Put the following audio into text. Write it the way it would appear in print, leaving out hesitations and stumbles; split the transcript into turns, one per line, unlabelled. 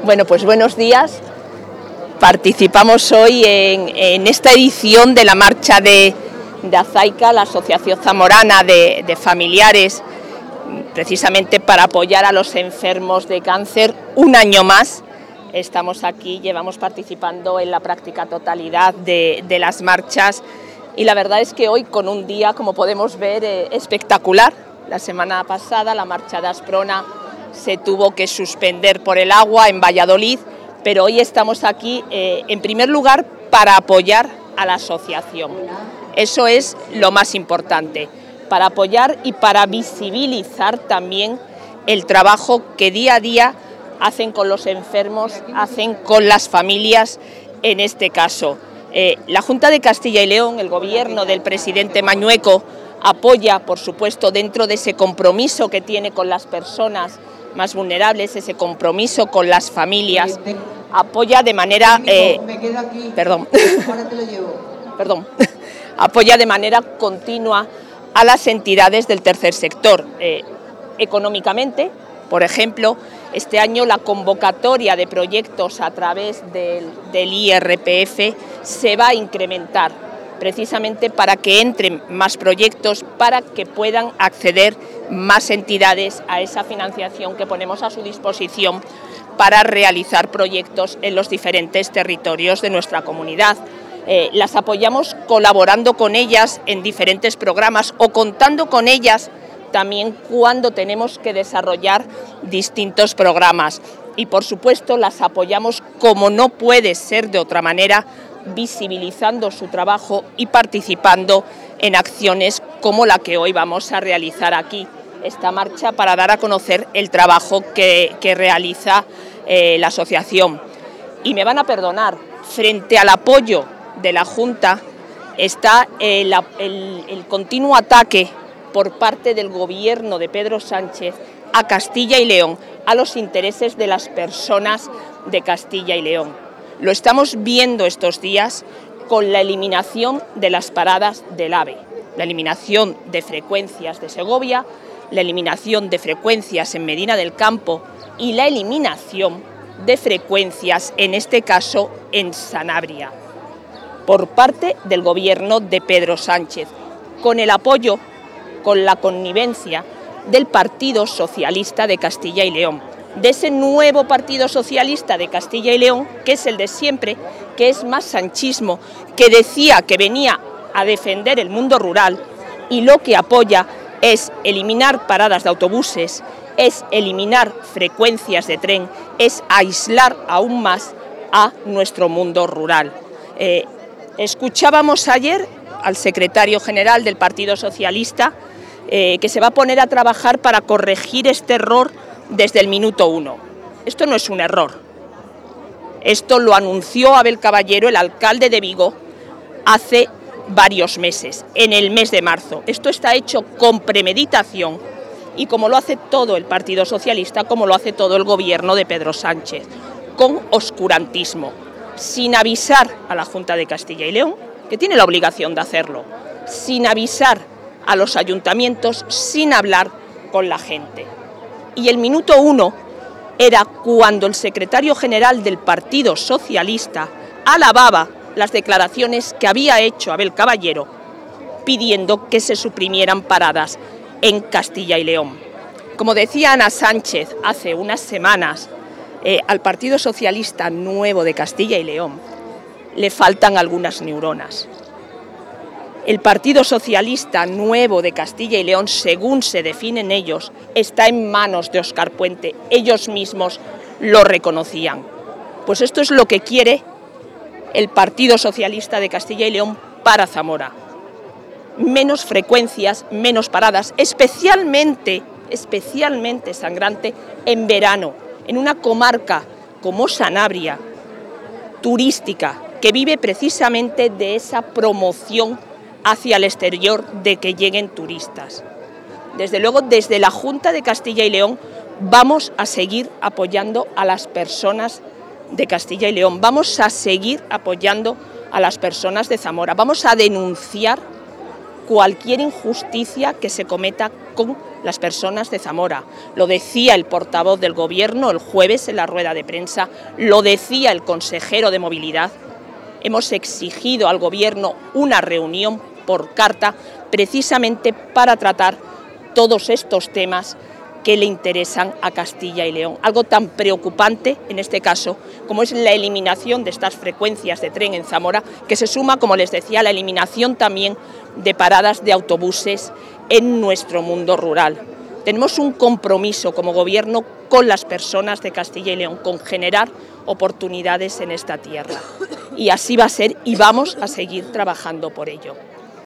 Bueno, pues buenos días. Participamos hoy en esta edición de la marcha de Azaica, la Asociación Zamorana de Familiares, precisamente para apoyar a los enfermos de cáncer. Un año más estamos aquí, llevamos participando en la práctica totalidad de las marchas y la verdad es que hoy con un día, como podemos ver, espectacular. La semana pasada la marcha de Asprona se tuvo que suspender por el agua en Valladolid, pero hoy estamos aquí en primer lugar para apoyar a la asociación. Eso es lo más importante, para apoyar y para visibilizar también el trabajo que día a día hacen con los enfermos, hacen con las familias en este caso. La Junta de Castilla y León, el gobierno del presidente Mañueco, apoya, por supuesto, dentro de ese compromiso que tiene con las personas más vulnerables, ese compromiso con las familias, apoya de manera apoya de manera continua a las entidades del tercer sector. Económicamente, por ejemplo, este año la convocatoria de proyectos a través del IRPF se va a incrementar, precisamente para que entren más proyectos, para que puedan acceder más entidades a esa financiación que ponemos a su disposición para realizar proyectos en los diferentes territorios de nuestra comunidad. Las apoyamos colaborando con ellas en diferentes programas o contando con ellas también cuando tenemos que desarrollar distintos programas. Y por supuesto las apoyamos, como no puede ser de otra manera, visibilizando su trabajo y participando en acciones como la que hoy vamos a realizar aquí, esta marcha para dar a conocer el trabajo que realiza la asociación. Y me van a perdonar, frente al apoyo de la Junta está el continuo ataque por parte del gobierno de Pedro Sánchez a Castilla y León, a los intereses de las personas de Castilla y León. Lo estamos viendo estos días con la eliminación de las paradas del AVE, la eliminación de frecuencias de Segovia, la eliminación de frecuencias en Medina del Campo y la eliminación de frecuencias, en este caso, en Sanabria, por parte del gobierno de Pedro Sánchez, con el apoyo, con la connivencia del Partido Socialista de Castilla y León, de ese nuevo Partido Socialista de Castilla y León, que es el de siempre, que es más sanchismo, que decía que venía a defender el mundo rural y lo que apoya es eliminar paradas de autobuses, es eliminar frecuencias de tren, es aislar aún más a nuestro mundo rural. Escuchábamos ayer al secretario general del Partido Socialista que se va a poner a trabajar para corregir este error desde el minuto 1. Esto no es un error. Esto lo anunció Abel Caballero, el alcalde de Vigo, hace varios meses, en el mes de marzo. Esto está hecho con premeditación y como lo hace todo el Partido Socialista, como lo hace todo el gobierno de Pedro Sánchez, con oscurantismo, sin avisar a la Junta de Castilla y León, que tiene la obligación de hacerlo, sin avisar a los ayuntamientos, sin hablar con la gente. Y el minuto 1 era cuando el secretario general del Partido Socialista alababa las declaraciones que había hecho Abel Caballero pidiendo que se suprimieran paradas en Castilla y León. Como decía Ana Sánchez hace unas semanas, al Partido Socialista nuevo de Castilla y León le faltan algunas neuronas. El Partido Socialista nuevo de Castilla y León, según se definen ellos, está en manos de Óscar Puente. Ellos mismos lo reconocían. Pues esto es lo que quiere el Partido Socialista de Castilla y León para Zamora. Menos frecuencias, menos paradas, especialmente sangrante en verano, en una comarca como Sanabria, turística, que vive precisamente de esa promoción hacia el exterior de que lleguen turistas. Desde luego, desde la Junta de Castilla y León vamos a seguir apoyando a las personas de Castilla y León, vamos a seguir apoyando a las personas de Zamora, vamos a denunciar cualquier injusticia que se cometa con las personas de Zamora. Lo decía el portavoz del Gobierno el jueves en la rueda de prensa, lo decía el consejero de Movilidad. Hemos exigido al Gobierno una reunión por carta precisamente para tratar todos estos temas que le interesan a Castilla y León. Algo tan preocupante en este caso como es la eliminación de estas frecuencias de tren en Zamora, que se suma, como les decía, a la eliminación también de paradas de autobuses en nuestro mundo rural. Tenemos un compromiso como Gobierno con las personas de Castilla y León, con generar oportunidades en esta tierra. Y así va a ser y vamos a seguir trabajando por ello.